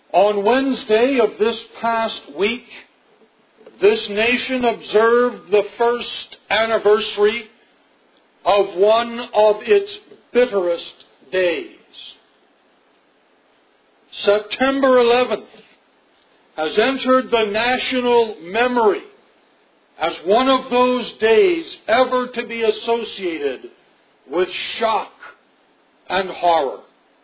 On Wednesday of this past week, this nation observed the first anniversary of one of its bitterest days. September 11th has entered the national memory as one of those days ever to be associated with shock and horror.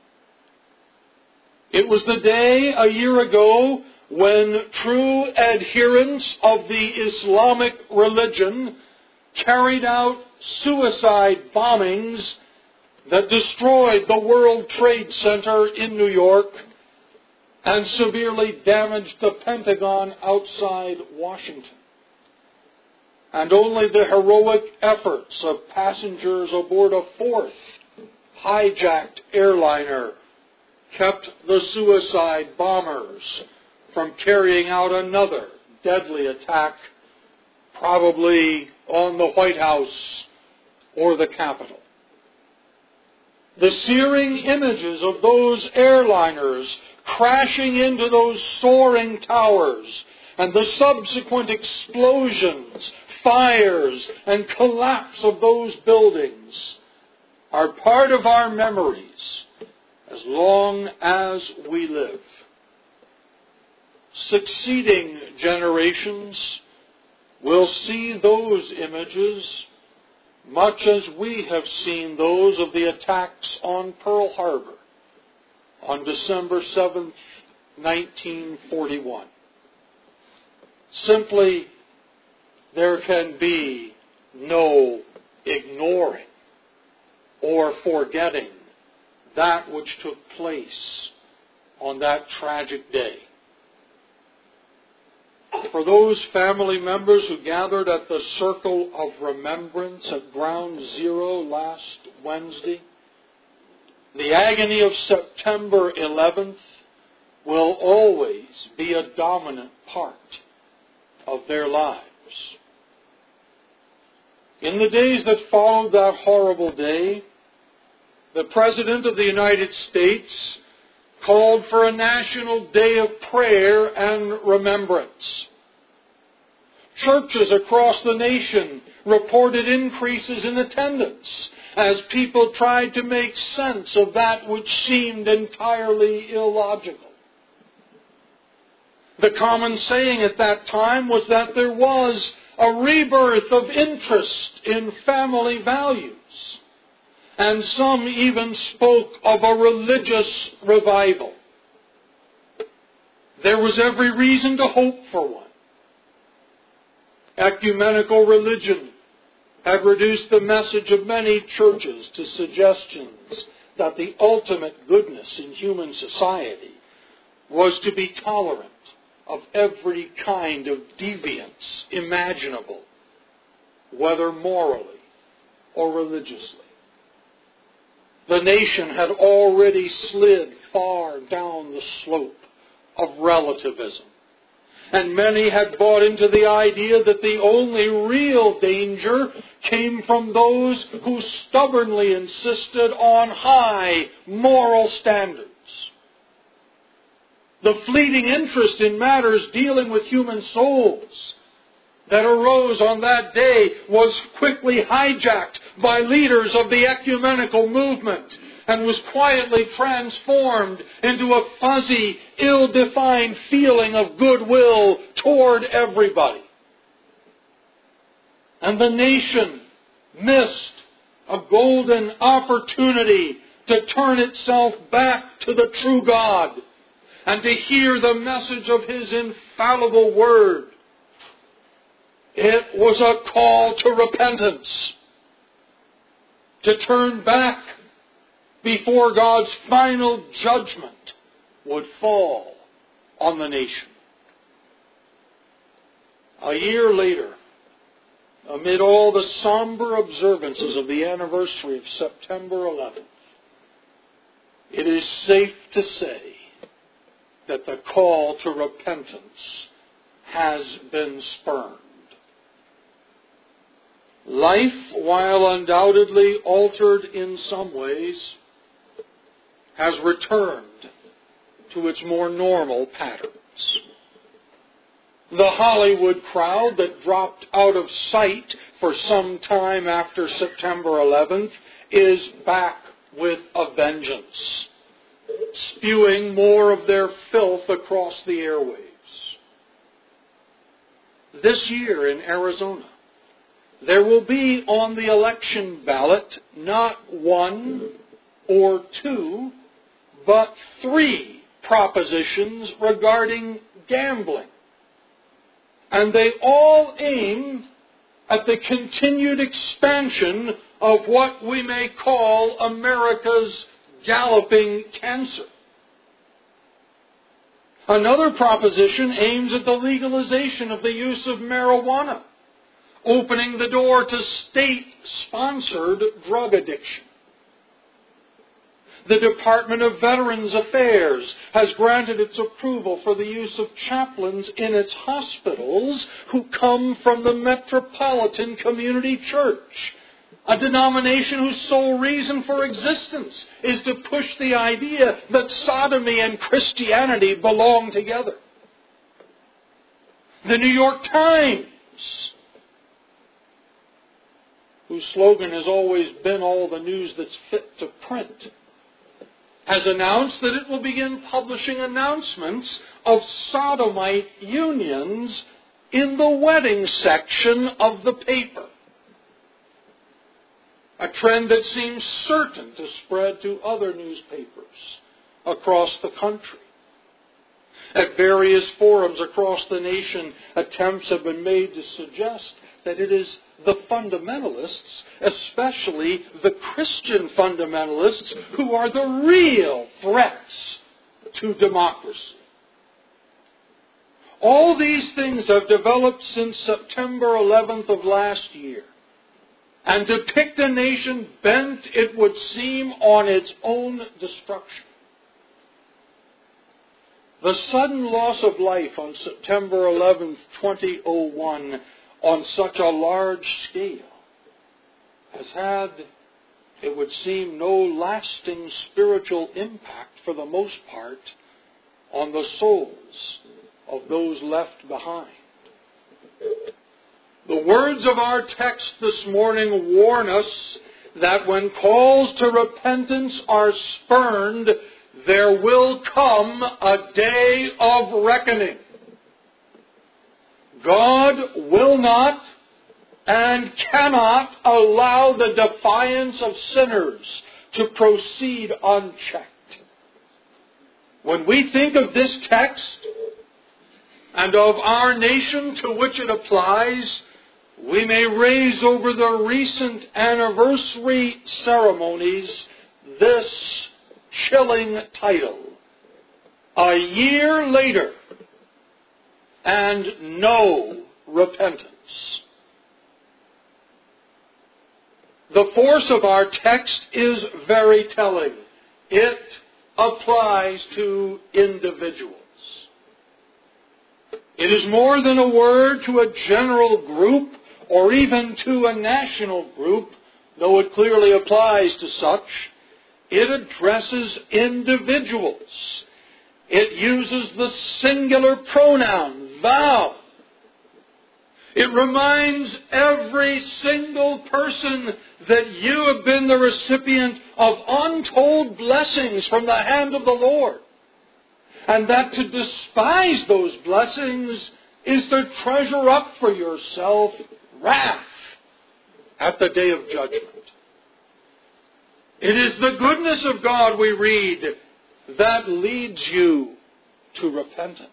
It was the day a year ago when true adherents of the Islamic religion carried out suicide bombings that destroyed the World Trade Center in New York and severely damaged the Pentagon outside Washington. And only the heroic efforts of passengers aboard a fourth hijacked airliner kept the suicide bombers from carrying out another deadly attack, probably on the White House or the Capitol. The searing images of those airliners crashing into those soaring towers and the subsequent explosions, fires, and collapse of those buildings are part of our memories as long as we live. Succeeding generations will see those images much as we have seen those of the attacks on Pearl Harbor on December 7th, 1941. Simply, there can be no ignoring or forgetting that which took place on that tragic day. For those family members who gathered at the Circle of Remembrance at Ground Zero last Wednesday, the agony of September 11th will always be a dominant part of their lives. In the days that followed that horrible day, the President of the United States called for a national day of prayer and remembrance. Churches across the nation reported increases in attendance as people tried to make sense of that which seemed entirely illogical. The common saying at that time was that there was a rebirth of interest in family values. And some even spoke of a religious revival. There was every reason to hope for one. Ecumenical religion had reduced the message of many churches to suggestions that the ultimate goodness in human society was to be tolerant of every kind of deviance imaginable, whether morally or religiously. The nation had already slid far down the slope of relativism. And many had bought into the idea that the only real danger came from those who stubbornly insisted on high moral standards. The fleeting interest in matters dealing with human souls that arose on that day was quickly hijacked by leaders of the ecumenical movement and was quietly transformed into a fuzzy, ill-defined feeling of goodwill toward everybody. And the nation missed a golden opportunity to turn itself back to the true God and to hear the message of His infallible Word. It was a call to repentance, to turn back before God's final judgment would fall on the nation. A year later, amid all the somber observances of the anniversary of September 11th, it is safe to say that the call to repentance has been spurned. Life, while undoubtedly altered in some ways, has returned to its more normal patterns. The Hollywood crowd that dropped out of sight for some time after September 11th is back with a vengeance, spewing more of their filth across the airwaves. This year in Arizona, there will be on the election ballot not one or two, but 3 propositions regarding gambling. And they all aim at the continued expansion of what we may call America's galloping cancer. Another proposition aims at the legalization of the use of marijuana, opening the door to state-sponsored drug addiction. The Department of Veterans Affairs has granted its approval for the use of chaplains in its hospitals who come from the Metropolitan Community Church, a denomination whose sole reason for existence is to push the idea that sodomy and Christianity belong together. The New York Times, whose slogan has always been all the news that's fit to print, has announced that it will begin publishing announcements of sodomite unions in the wedding section of the paper. A trend that seems certain to spread to other newspapers across the country. At various forums across the nation, attempts have been made to suggest that it is the fundamentalists, especially the Christian fundamentalists, who are the real threats to democracy. All these things have developed since September 11th of last year, and depict a nation bent, it would seem, on its own destruction. The sudden loss of life on September 11th, 2001, on such a large scale, has had, it would seem, no lasting spiritual impact, for the most part, on the souls of those left behind. The words of our text this morning warn us that when calls to repentance are spurned, there will come a day of reckoning. God will not and cannot allow the defiance of sinners to proceed unchecked. When we think of this text and of our nation to which it applies, we may raise over the recent anniversary ceremonies this chilling title: A Year Later and No Repentance. The force of our text is very telling. It applies to individuals. It is more than a word to a general group or even to a national group, though it clearly applies to such. It addresses individuals. It uses the singular pronoun, thou. It reminds every single person that you have been the recipient of untold blessings from the hand of the Lord, and that to despise those blessings is to treasure up for yourself wrath at the day of judgment. It is the goodness of God, we read, that leads you to repentance.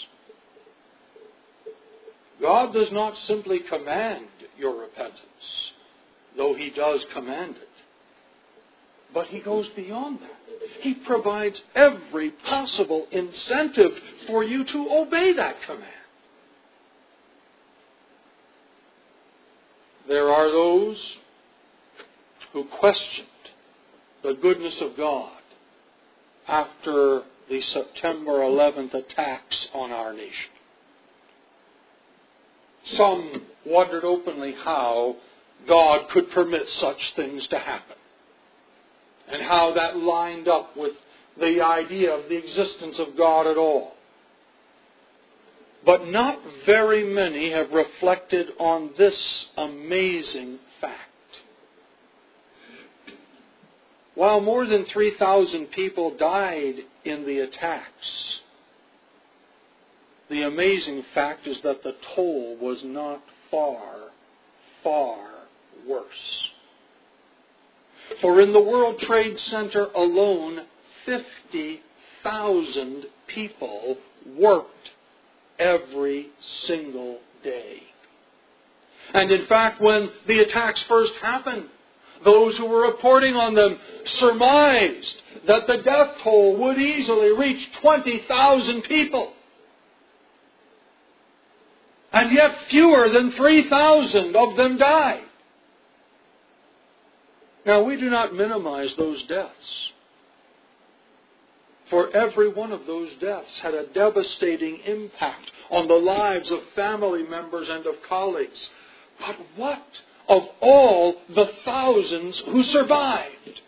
God does not simply command your repentance, though He does command it. But He goes beyond that. He provides every possible incentive for you to obey that command. There are those who questioned the goodness of God after the September 11th attacks on our nation. Some wondered openly how God could permit such things to happen, and how that lined up with the idea of the existence of God at all. But not very many have reflected on this amazing fact. While more than 3,000 people died in the attacks, the amazing fact is that the toll was not far, far worse. For in the World Trade Center alone, 50,000 people worked every single day. And in fact, when the attacks first happened, those who were reporting on them surmised that the death toll would easily reach 20,000 people. And yet fewer than 3,000 of them died. Now, we do not minimize those deaths. For every one of those deaths had a devastating impact on the lives of family members and of colleagues. But what of all the thousands who survived?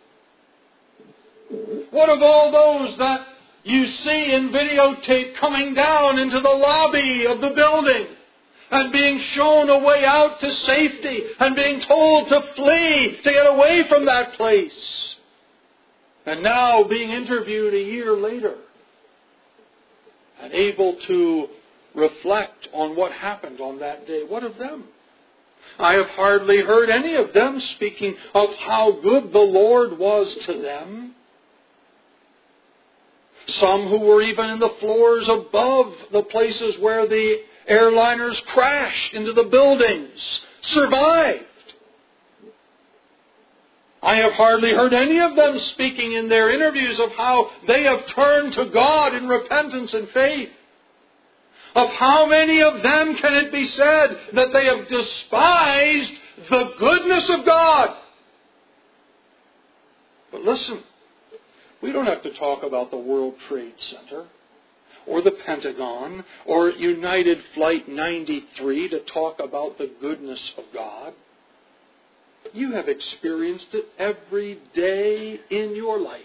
What of all those that you see in videotape coming down into the lobby of the building and being shown a way out to safety and being told to flee, to get away from that place? And now being interviewed a year later and able to reflect on what happened on that day. What of them? I have hardly heard any of them speaking of how good the Lord was to them. Some who were even in the floors above the places where the airliners crashed into the buildings survived. I have hardly heard any of them speaking in their interviews of how they have turned to God in repentance and faith. Of how many of them can it be said that they have despised the goodness of God? But listen, we don't have to talk about the World Trade Center or the Pentagon or United Flight 93 to talk about the goodness of God. You have experienced it every day in your life.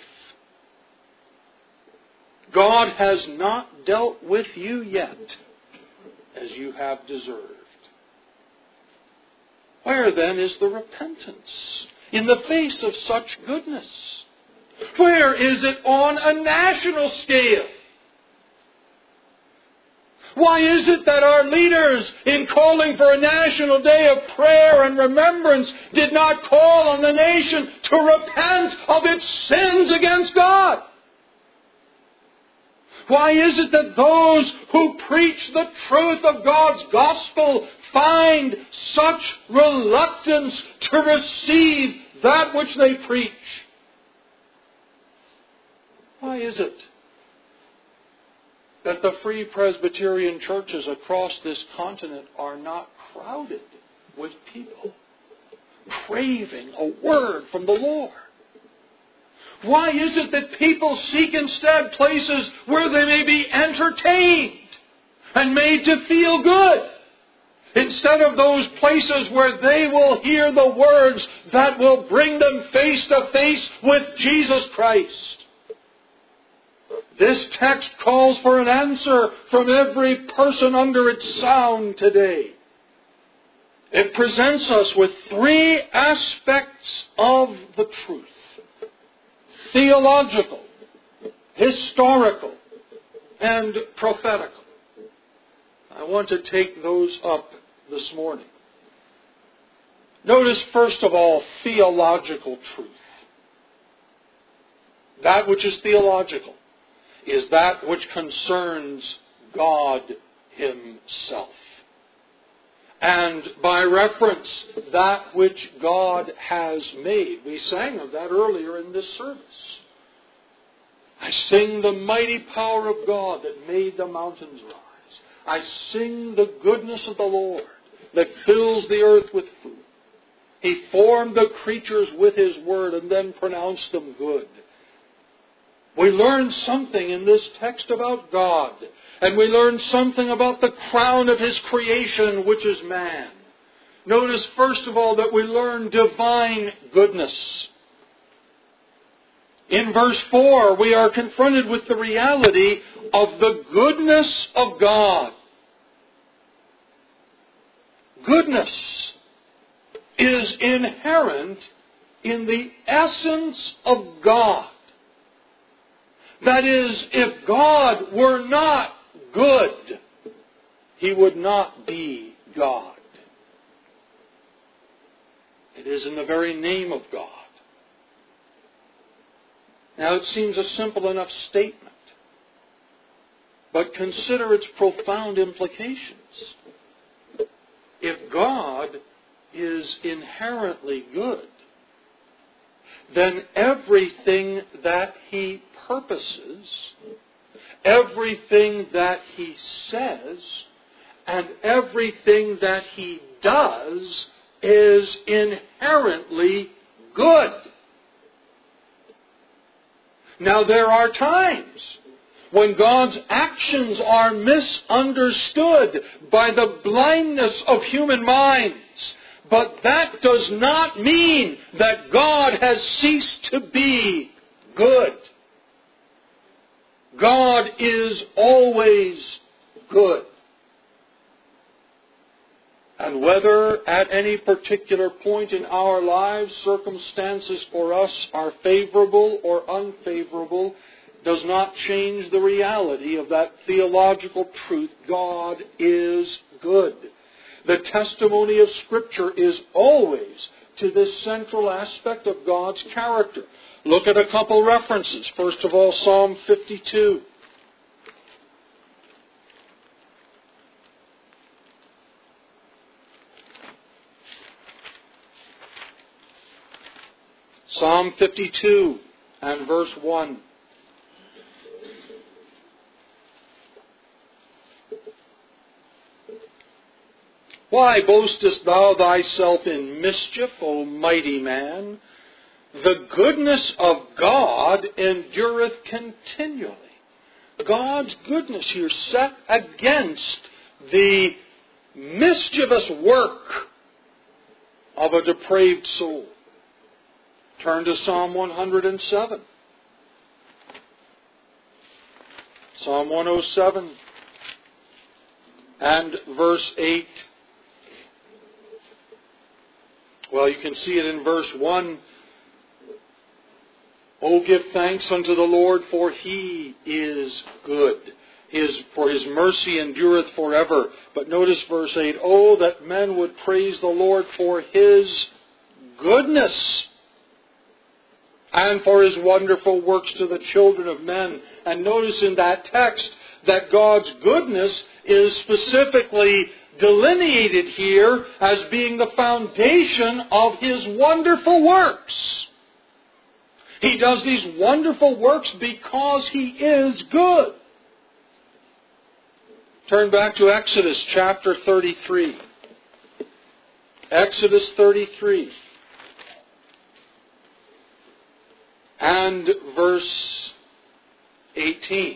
God has not dealt with you yet as you have deserved. Where then is the repentance in the face of such goodness? Where is it on a national scale? Why is it that our leaders, in calling for a national day of prayer and remembrance, did not call on the nation to repent of its sins against God? Why is it that those who preach the truth of God's gospel find such reluctance to receive that which they preach? Why is it that the Free Presbyterian churches across this continent are not crowded with people craving a word from the Lord? Why is it that people seek instead places where they may be entertained and made to feel good, instead of those places where they will hear the words that will bring them face to face with Jesus Christ? This text calls for an answer from every person under its sound today. It presents us with three aspects of the truth: theological, historical, and prophetical. I want to take those up this morning. Notice, first of all, theological truth. That which is theological is that which concerns God Himself. And by reference, that which God has made. We sang of that earlier in this service. I sing the mighty power of God that made the mountains rise. I sing the goodness of the Lord that fills the earth with food. He formed the creatures with His word and then pronounced them good. We learn something in this text about God. And we learn something about the crown of His creation, which is man. Notice, first of all, that we learn divine goodness. In verse 4, we are confronted with the reality of the goodness of God. Goodness is inherent in the essence of God. That is, if God were not good, He would not be God. It is in the very name of God. Now, it seems a simple enough statement, but consider its profound implications. If God is inherently good, then everything that He purposes, everything that He says, and everything that He does is inherently good. Now, there are times when God's actions are misunderstood by the blindness of human minds. But that does not mean that God has ceased to be good. God is always good. And whether at any particular point in our lives circumstances for us are favorable or unfavorable does not change the reality of that theological truth. God is good. The testimony of Scripture is always to this central aspect of God's character. Look at a couple references. First of all, Psalm 52. Psalm 52 and verse 1. Why boastest thou thyself in mischief, O mighty man? The goodness of God endureth continually. God's goodness here set against the mischievous work of a depraved soul. Turn to Psalm 107. Psalm 107 and verse 8. Well, you can see it in verse 1. Oh, give thanks unto the Lord, for He is good. For His mercy endureth forever. But notice verse 8. Oh, that men would praise the Lord for His goodness and for His wonderful works to the children of men. And notice in that text that God's goodness is specifically delineated here as being the foundation of His wonderful works. He does these wonderful works because He is good. Turn back to Exodus chapter 33. Exodus 33. And verse 18.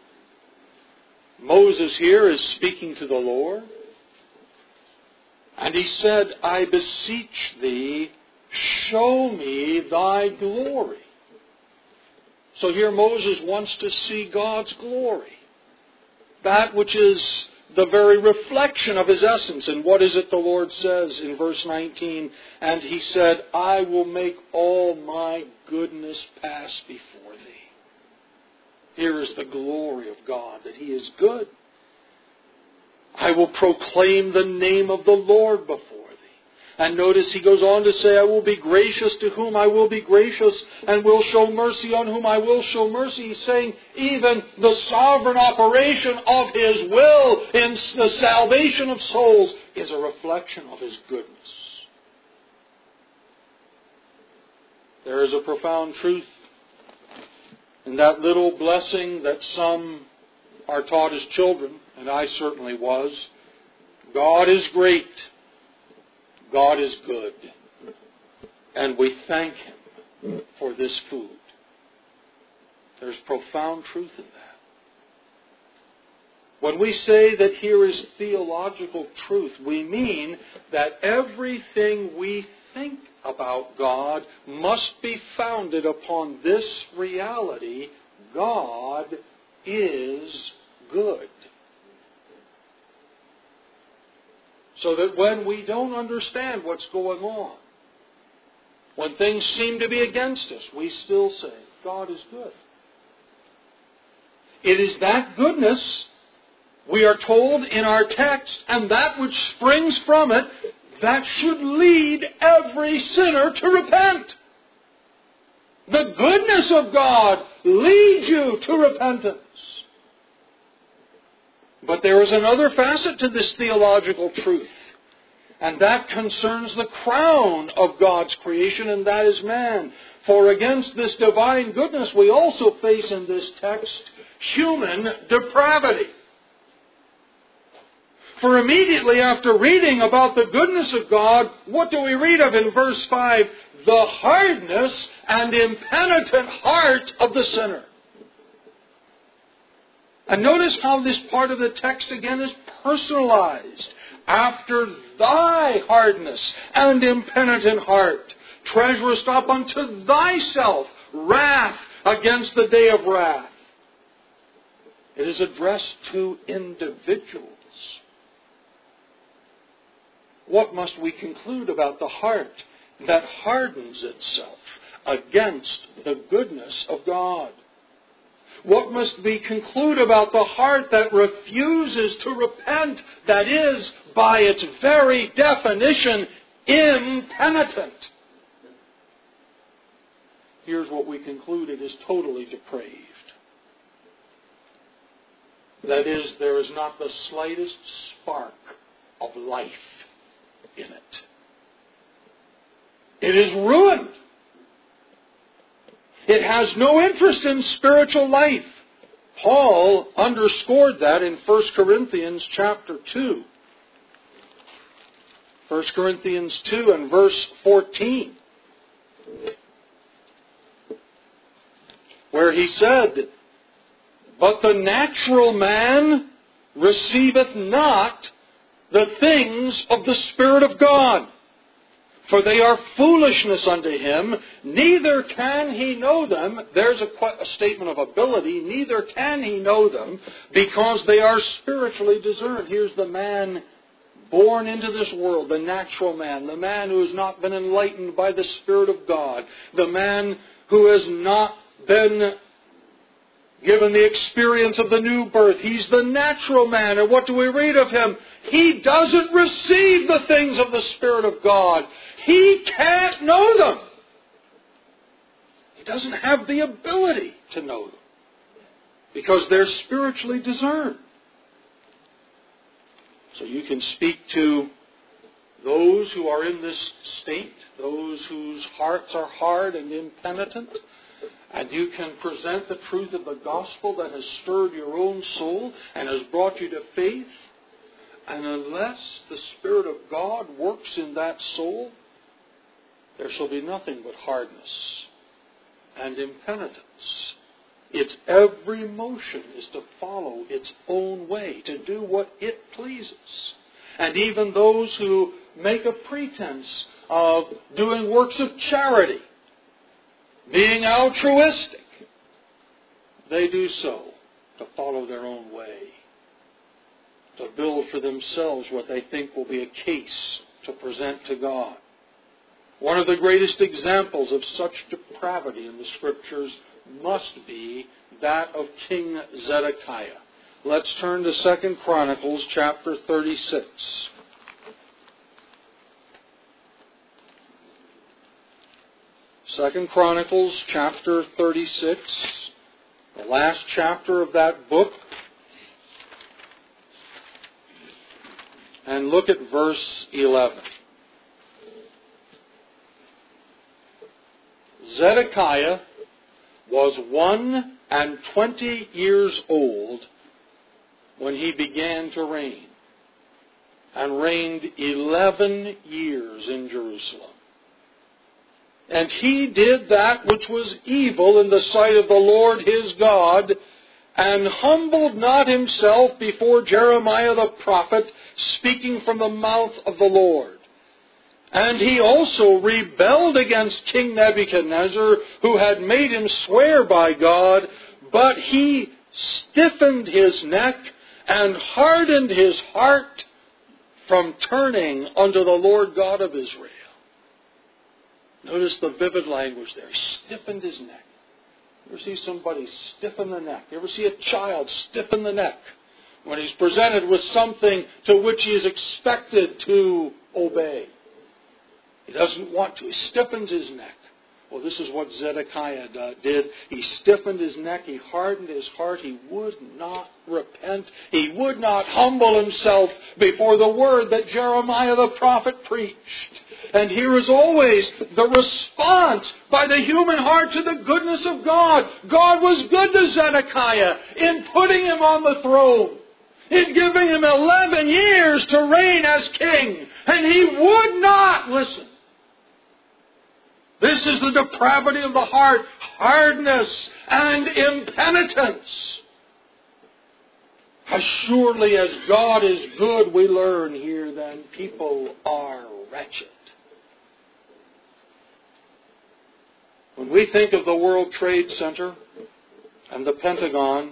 Moses here is speaking to the Lord. And he said, I beseech thee, show me thy glory. So here Moses wants to see God's glory. That which is the very reflection of His essence. And what is it the Lord says in verse 19? And He said, I will make all my goodness pass before thee. Here is the glory of God, that He is good. I will proclaim the name of the Lord before thee. And notice he goes on to say, I will be gracious to whom I will be gracious, and will show mercy on whom I will show mercy. He's saying even the sovereign operation of His will in the salvation of souls is a reflection of His goodness. There is a profound truth in that little blessing that some are taught as children, and I certainly was. God is great. God is good. And we thank Him for this food. There's profound truth in that. When we say that here is theological truth, we mean that everything we think about God must be founded upon this reality: God is good. So that when we don't understand what's going on, when things seem to be against us, we still say, God is good. It is that goodness, we are told in our text, and that which springs from it, that should lead every sinner to repent. The goodness of God leads you to repentance. But there is another facet to this theological truth, and that concerns the crown of God's creation, and that is man. For against this divine goodness, we also face in this text human depravity. For immediately after reading about the goodness of God, what do we read of in verse 5? The hardness and impenitent heart of the sinner. And notice how this part of the text again is personalized. After thy hardness and impenitent heart, treasurest up unto thyself wrath against the day of wrath. It is addressed to individuals. What must we conclude about the heart that hardens itself against the goodness of God? What must we conclude about the heart that refuses to repent, that is, by its very definition, impenitent? Here's what we conclude: it is totally depraved. That is, there is not the slightest spark of life in it. It is ruined. It has no interest in spiritual life. Paul underscored that in 1 Corinthians chapter 2. 1 Corinthians 2 and verse 14. Where he said, but the natural man receiveth not the things of the Spirit of God, for they are foolishness unto him, neither can he know them. There's a statement of ability. Neither can he know them, because they are spiritually discerned. Here's the man born into this world, the natural man, the man who has not been enlightened by the Spirit of God, the man who has not been given the experience of the new birth. He's the natural man. And what do we read of him? He doesn't receive the things of the Spirit of God. He can't know them. He doesn't have the ability to know them, because they're spiritually discerned. So you can speak to those who are in this state, those whose hearts are hard and impenitent, and you can present the truth of the gospel that has stirred your own soul and has brought you to faith. And unless the Spirit of God works in that soul, there shall be nothing but hardness and impenitence. Its every motion is to follow its own way, to do what it pleases. And even those who make a pretense of doing works of charity, being altruistic, they do so to follow their own way, to build for themselves what they think will be a case to present to God. One of the greatest examples of such depravity in the Scriptures must be that of King Zedekiah. Let's turn to 2 Chronicles chapter 36. 2 Chronicles chapter 36, the last chapter of that book. And look at verse 11. Zedekiah was 21 years old when he began to reign, and reigned 11 years in Jerusalem. And he did that which was evil in the sight of the Lord his God, and humbled not himself before Jeremiah the prophet, speaking from the mouth of the Lord. And he also rebelled against King Nebuchadnezzar, who had made him swear by God, but he stiffened his neck and hardened his heart from turning unto the Lord God of Israel. Notice the vivid language there. He stiffened his neck. You ever see somebody stiffen the neck? You ever see a child stiffen the neck when he's presented with something to which he is expected to obey? He doesn't want to. He stiffens his neck. Well, this is what Zedekiah did. He stiffened his neck. He hardened his heart. He would not repent. He would not humble himself before the word that Jeremiah the prophet preached. And here is always the response by the human heart to the goodness of God. God was good to Zedekiah in putting him on the throne, in giving him 11 years to reign as king. And he would not listen. This is the depravity of the heart, hardness and impenitence. As surely as God is good, we learn here, then people are wretched. When we think of the World Trade Center and the Pentagon,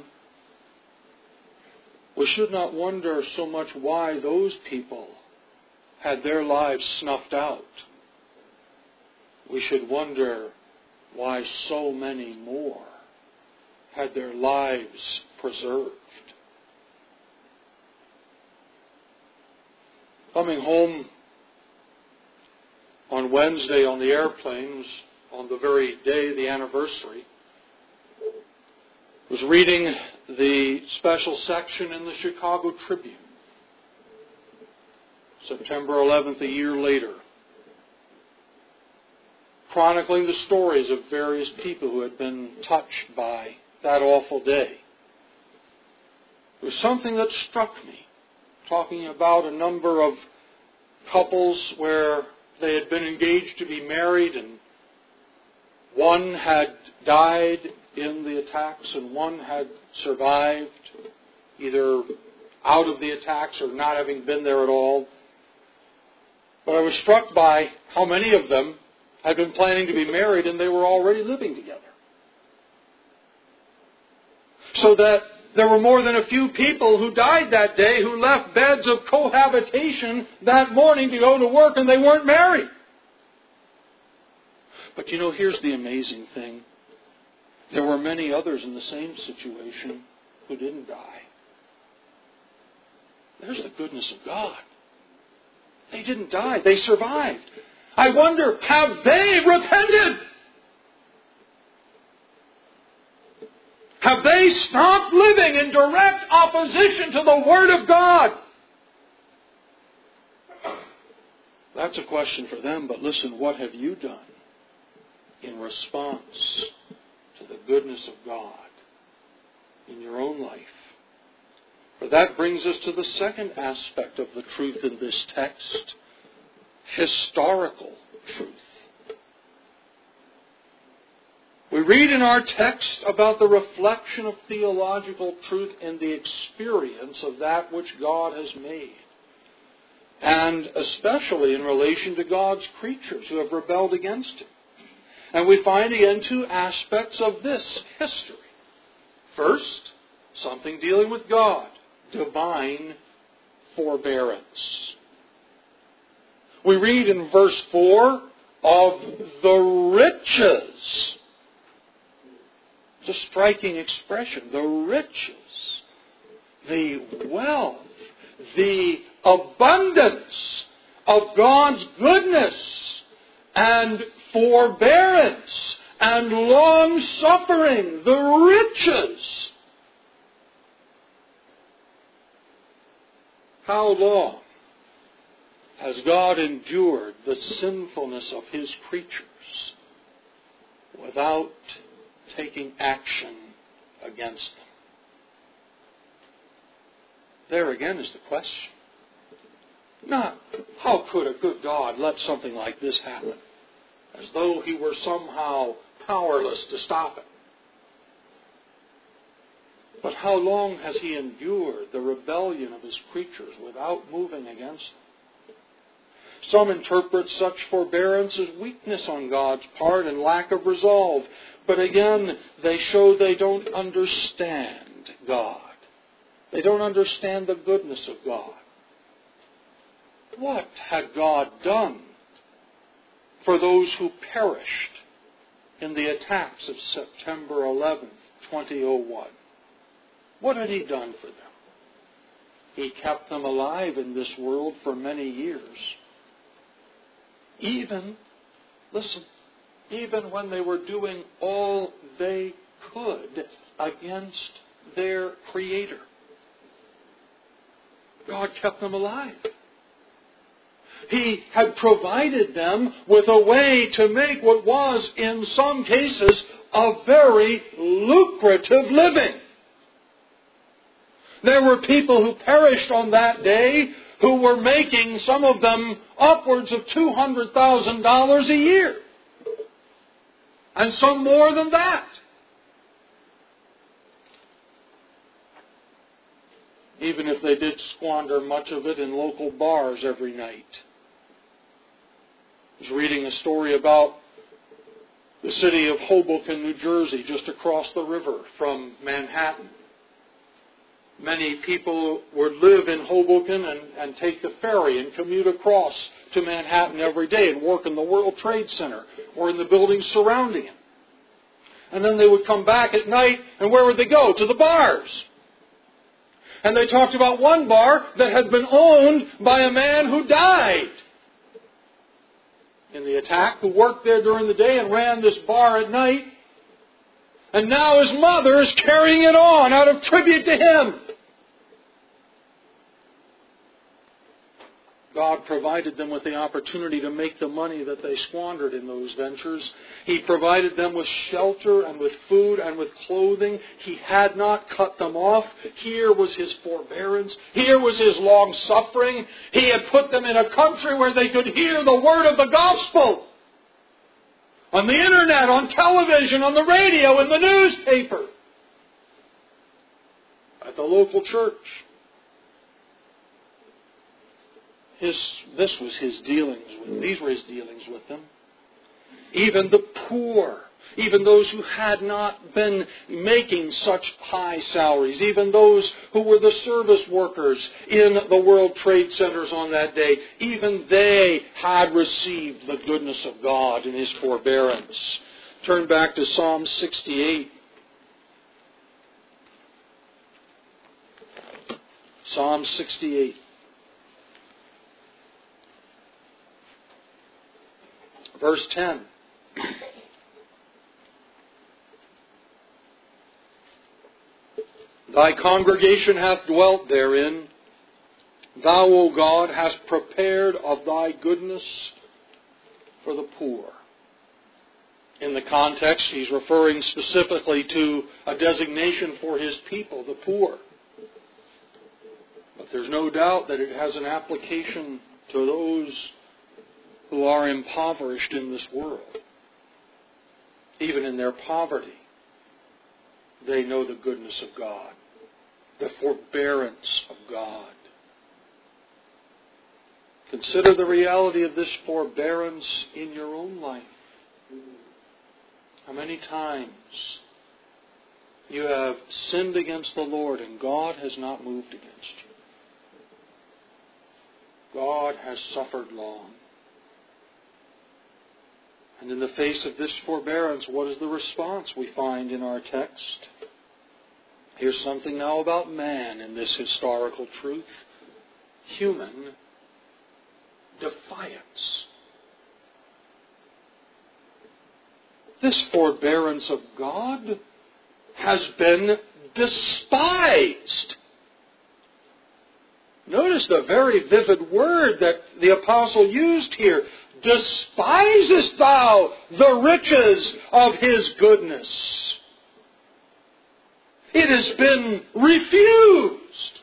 we should not wonder so much why those people had their lives snuffed out. We should wonder why so many more had their lives preserved. Coming home on Wednesday on the airplane, on the very day, the anniversary, was reading the special section in the Chicago Tribune. September 11th, a year later, chronicling the stories of various people who had been touched by that awful day. It was something that struck me, talking about a number of couples where they had been engaged to be married, and one had died in the attacks and one had survived, either out of the attacks or not having been there at all. But I was struck by how many of them had been planning to be married and they were already living together. So that there were more than a few people who died that day who left beds of cohabitation that morning to go to work, and they weren't married. But you know, here's the amazing thing. There were many others in the same situation who didn't die. There's the goodness of God. They didn't die. They survived. I wonder, have they repented? Have they stopped living in direct opposition to the Word of God? That's a question for them, but listen, what have you done in response to the goodness of God in your own life? For that brings us to the second aspect of the truth in this text, historical truth. We read in our text about the reflection of theological truth in the experience of that which God has made, and especially in relation to God's creatures who have rebelled against Him. And we find again two aspects of this history. First, something dealing with God, divine forbearance. We read in verse 4 of the riches. It's a striking expression. The riches, the wealth, the abundance of God's goodness and forbearance and long-suffering. The riches. How long has God endured the sinfulness of His creatures without taking action against them? There again is the question. Not, how could a good God let something like this happen? As though He were somehow powerless to stop it. But how long has He endured the rebellion of His creatures without moving against them? Some interpret such forbearance as weakness on God's part and lack of resolve. But again, they show they don't understand God. They don't understand the goodness of God. What had God done for those who perished in the attacks of September 11th, 2001? What had He done for them? He kept them alive in this world for many years. Even when they were doing all they could against their Creator. God kept them alive. He had provided them with a way to make what was, in some cases, a very lucrative living. There were people who perished on that day who were making, some of them, upwards of $200,000 a year. And some more than that. Even if they did squander much of it in local bars every night. I was reading a story about the city of Hoboken, New Jersey, just across the river from Manhattan. Many people would live in Hoboken and take the ferry and commute across to Manhattan every day and work in the World Trade Center or in the buildings surrounding it. And then they would come back at night, and where would they go? To the bars. And they talked about one bar that had been owned by a man who died in the attack, who worked there during the day and ran this bar at night. And now his mother is carrying it on out of tribute to him. God provided them with the opportunity to make the money that they squandered in those ventures. He provided them with shelter and with food and with clothing. He had not cut them off. Here was His forbearance. Here was His long-suffering. He had put them in a country where they could hear the word of the gospel. On the internet, on television, on the radio, in the newspaper. At the local church. This was His dealings with them. These were His dealings with them. Even the poor, even those who had not been making such high salaries, even those who were the service workers in the World Trade Centers on that day, even they had received the goodness of God in His forbearance. Turn back to Psalm 68. Psalm 68. Verse 10. Thy congregation hath dwelt therein. Thou, O God, hast prepared of Thy goodness for the poor. In the context, he's referring specifically to a designation for His people, the poor. But there's no doubt that it has an application to those who are impoverished in this world. Even in their poverty, they know the goodness of God, the forbearance of God. Consider the reality of this forbearance in your own life. How many times you have sinned against the Lord and God has not moved against you. God has suffered long. And in the face of this forbearance, what is the response we find in our text? Here's something now about man in this historical truth. Human defiance. This forbearance of God has been despised. Notice the very vivid word that the apostle used here. Despisest thou the riches of His goodness? It has been refused.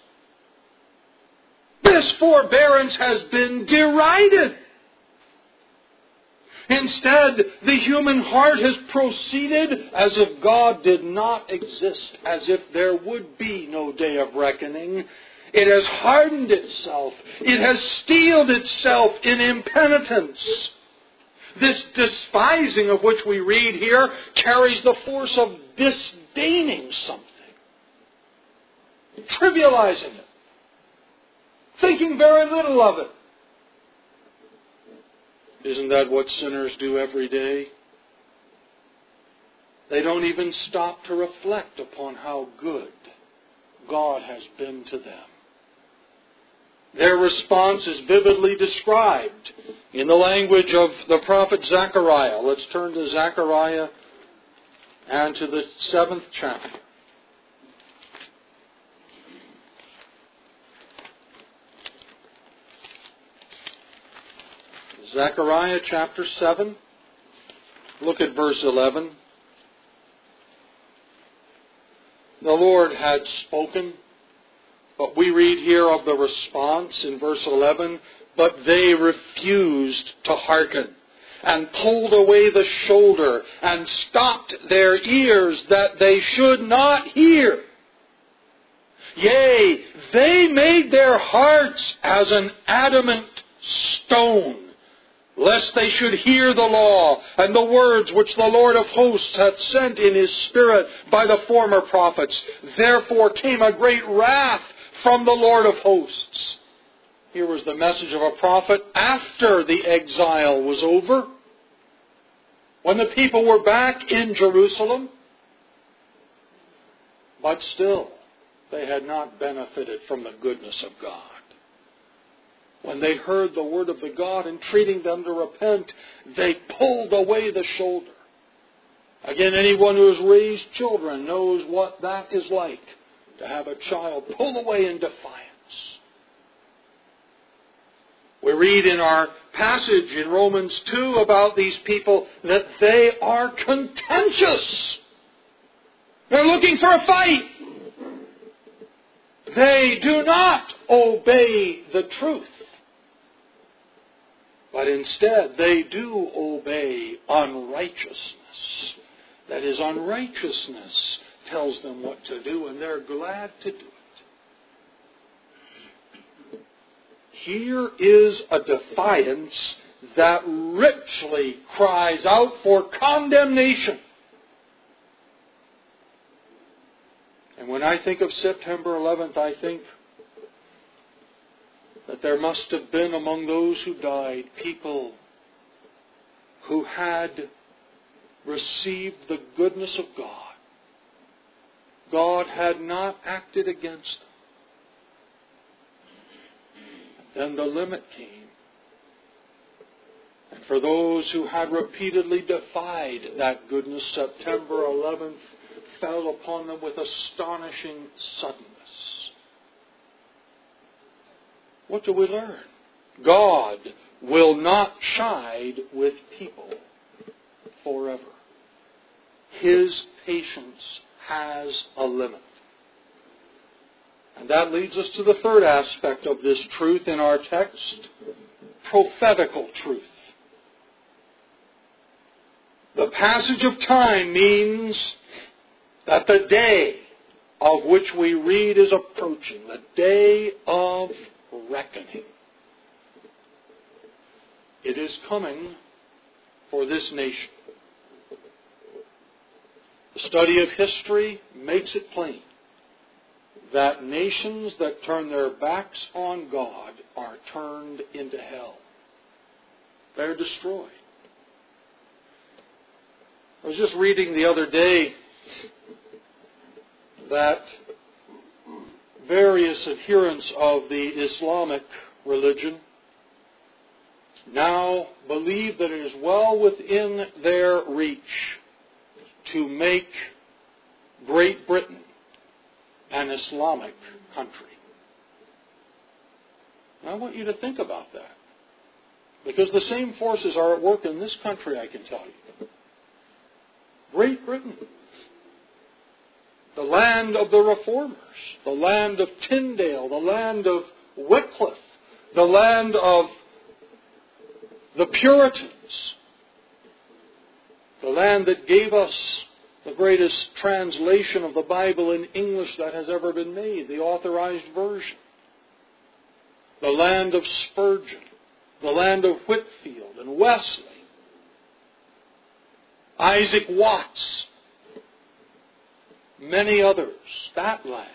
This forbearance has been derided. Instead, the human heart has proceeded as if God did not exist, as if there would be no day of reckoning. It has hardened itself. It has steeled itself in impenitence. This despising of which we read here carries the force of disdaining something, trivializing it, thinking very little of it. Isn't that what sinners do every day? They don't even stop to reflect upon how good God has been to them. Their response is vividly described in the language of the prophet Zechariah. Let's turn to Zechariah and to the 7th chapter. Zechariah chapter 7. Look at verse 11. The Lord had spoken, but we read here of the response in verse 11, but they refused to hearken, and pulled away the shoulder, and stopped their ears that they should not hear. Yea, they made their hearts as an adamant stone, lest they should hear the law and the words which the Lord of hosts hath sent in His Spirit by the former prophets. Therefore came a great wrath from the Lord of hosts. Here was the message of a prophet after the exile was over, when the people were back in Jerusalem. But still, they had not benefited from the goodness of God. When they heard the word of the God entreating them to repent, they pulled away the shoulder. Again, anyone who has raised children knows what that is like, to have a child pulled away in defiance. We read in our passage in Romans 2 about these people that they are contentious. They're looking for a fight. They do not obey the truth. But instead, they do obey unrighteousness. That is, unrighteousness tells them what to do, and they're glad to do it. Here is a defiance that richly cries out for condemnation. And when I think of September 11th, I think that there must have been among those who died people who had received the goodness of God. God had not acted against them. Then the limit came. And for those who had repeatedly defied that goodness, September 11th fell upon them with astonishing suddenness. What do we learn? God will not chide with people forever. His patience has a limit. And that leads us to the third aspect of this truth in our text, prophetical truth. The passage of time means that the day of which we read is approaching, the day of reckoning. It is coming for this nation. The study of history makes it plain that nations that turn their backs on God are turned into hell. They're destroyed. I was just reading the other day that various adherents of the Islamic religion now believe that it is well within their reach to make Great Britain an Islamic country. And I want you to think about that. Because the same forces are at work in this country, I can tell you. Great Britain, the land of the Reformers, the land of Tyndale, the land of Wycliffe, the land of the Puritans, the land that gave us the greatest translation of the Bible in English that has ever been made, the Authorized Version. the land of Spurgeon, the land of Whitefield and Wesley, Isaac Watts, many others, that land.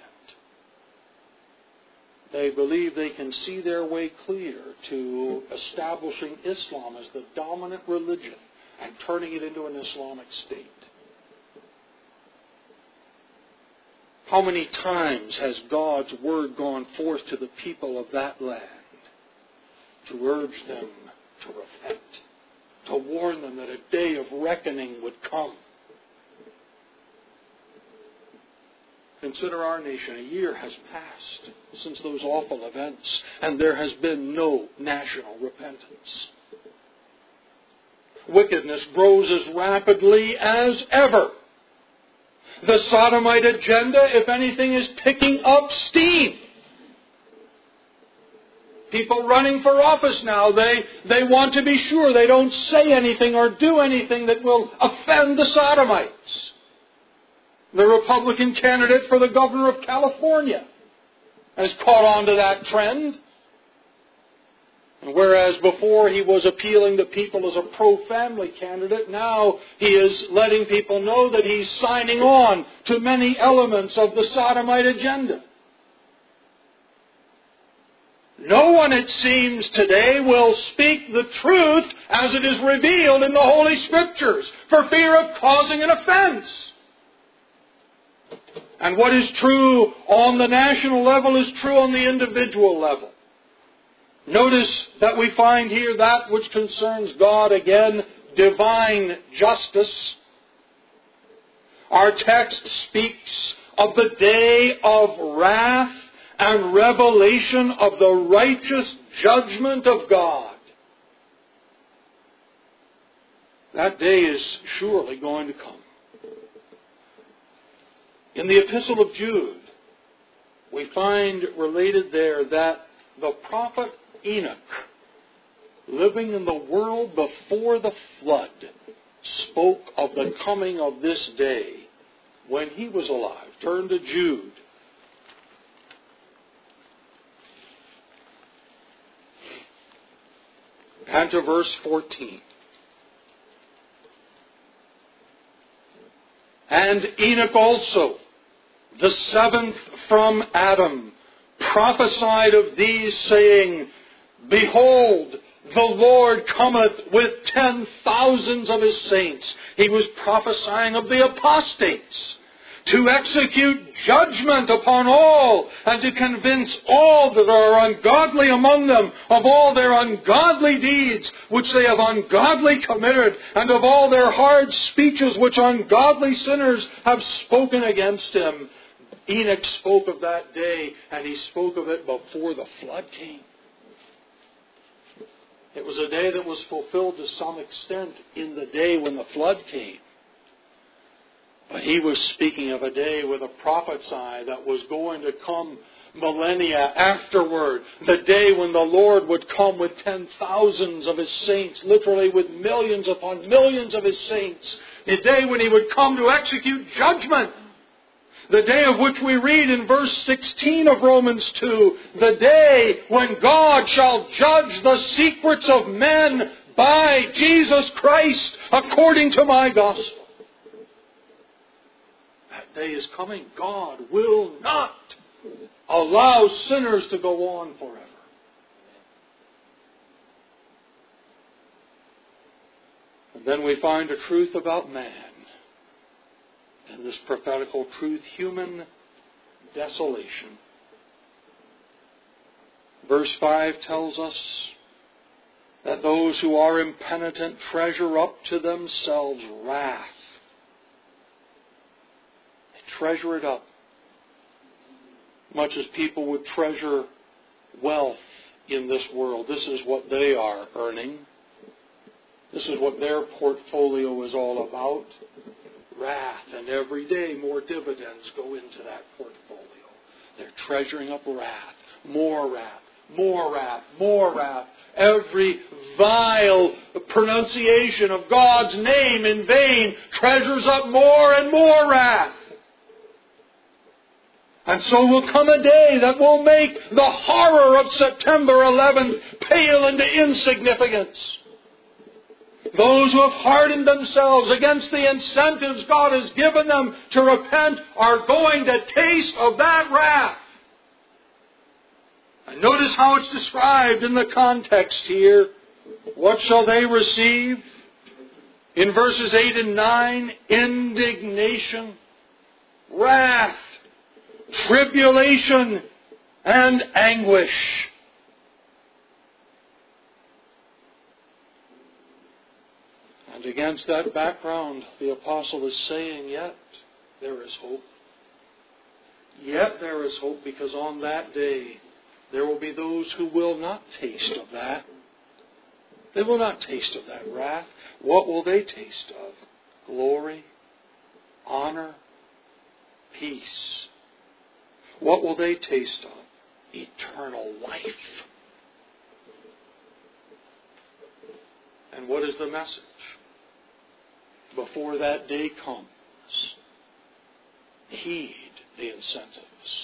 They believe they can see their way clear to establishing Islam as the dominant religion and turning it into an Islamic state. How many times has God's word gone forth to the people of that land to urge them to repent, to warn them that a day of reckoning would come? Consider our nation. A year has passed since those awful events, and there has been no national repentance. Wickedness grows as rapidly as ever. The sodomite agenda, if anything, is picking up steam. People running for office now, they want to be sure they don't say anything or do anything that will offend the sodomites. The Republican candidate for the governor of California has caught on to that trend. And whereas before he was appealing to people as a pro-family candidate, now he is letting people know that he's signing on to many elements of the sodomite agenda. No one, it seems today, will speak the truth as it is revealed in the Holy Scriptures for fear of causing an offense. And what is true on the national level is true on the individual level. Notice that we find here that which concerns God, again, divine justice. Our text speaks of the day of wrath and revelation of the righteous judgment of God. That day is surely going to come. In the Epistle of Jude, we find related there that the prophet Enoch, living in the world before the flood, spoke of the coming of this day when he was alive. Turn to Jude. And to verse 14. And Enoch also, the seventh from Adam, prophesied of these, saying, Behold, the Lord cometh with 10,000s of His saints. He was prophesying of the apostates, to execute judgment upon all, and to convince all that are ungodly among them of all their ungodly deeds which they have ungodly committed, and of all their hard speeches which ungodly sinners have spoken against Him. Enoch spoke of that day, and he spoke of it before the flood came. It was a day that was fulfilled to some extent in the day when the flood came. But he was speaking of a day with a prophet's eye that was going to come millennia afterward. The day when the Lord would come with 10,000s of His saints, literally with millions upon millions of His saints. The day when He would come to execute judgment. The day of which we read in verse 16 of Romans 2, the day when God shall judge the secrets of men by Jesus Christ according to my gospel. That day is coming. God will not allow sinners to go on forever. And then we find a truth about man. And this prophetical truth, human desolation. Verse 5 tells us that those who are impenitent treasure up to themselves wrath. They treasure it up. Much as people would treasure wealth in this world. This is what they are earning. This is what their portfolio is all about. Wrath, and every day more dividends go into that portfolio. They're treasuring up wrath, more wrath, more wrath, more wrath. Every vile pronunciation of God's name in vain treasures up more and more wrath. And so will come a day that will make the horror of September 11th pale into insignificance. Those who have hardened themselves against the incentives God has given them to repent are going to taste of that wrath. And notice how it's described in the context here. What shall they receive? In verses 8 and 9, indignation, wrath, tribulation, and anguish. And against that background, the apostle is saying, yet there is hope. Yet there is hope, because on that day there will be those who will not taste of that. They will not taste of that wrath. What will they taste of? Glory, honor, peace. What will they taste of? Eternal life. And what is the message? Before that day comes, heed the incentives.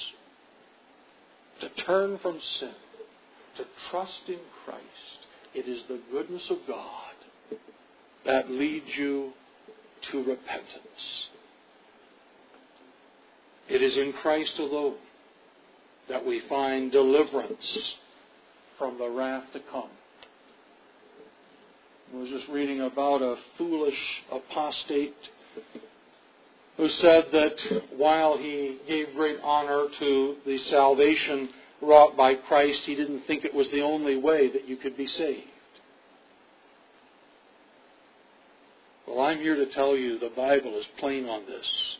To turn from sin, to trust in Christ. It is the goodness of God that leads you to repentance. It is in Christ alone that we find deliverance from the wrath to come. I was just reading about a foolish apostate who said that while he gave great honor to the salvation wrought by Christ, he didn't think it was the only way that you could be saved. Well, I'm here to tell you the Bible is plain on this.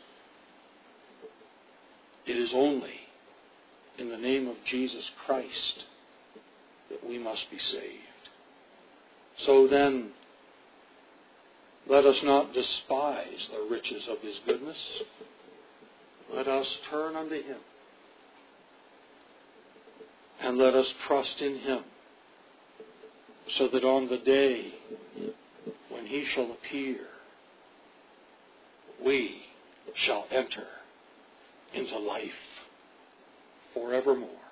It is only in the name of Jesus Christ that we must be saved. So then, let us not despise the riches of His goodness. Let us turn unto Him. And let us trust in Him, so that on the day when He shall appear, we shall enter into life forevermore.